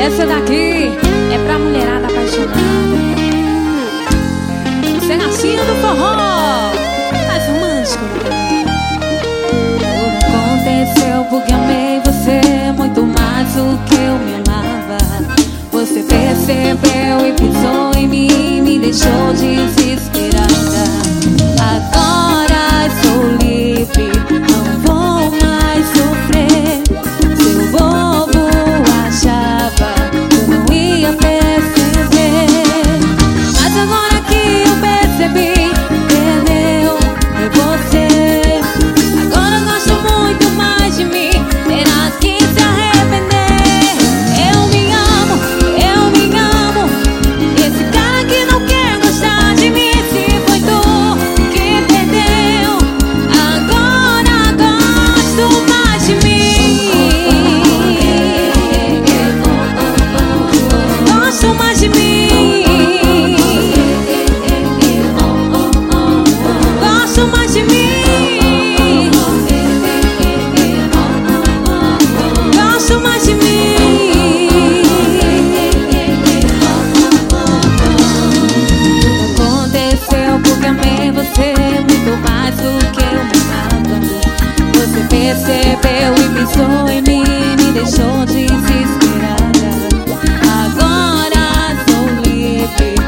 Essa daqui é pra mulherada apaixonada. Você nasceu do forró, mais romântico. Tudo aconteceu porque amei você muito mais do que eu me amava. Você percebeu e pisou em mim, me deixou desesperada. Agora sou livre, não vou mais sofrer. Seu bobo achava que eu não ia perceber, mas agora que eu percebi, perdeu, é você. Agora gosto muito mais de mim, terá que se arrepender. Eu me amo, esse cara que não quer gostar de mim, se foi tu que perdeu. Agora gosto mais de mim, gosto mais de mim, gosto mais de mim, gosto mais de mim. Aconteceu porque amei você muito mais do que eu me amava. Você percebeu e pisou em mim, me deixou desesperada. Agora sou livre,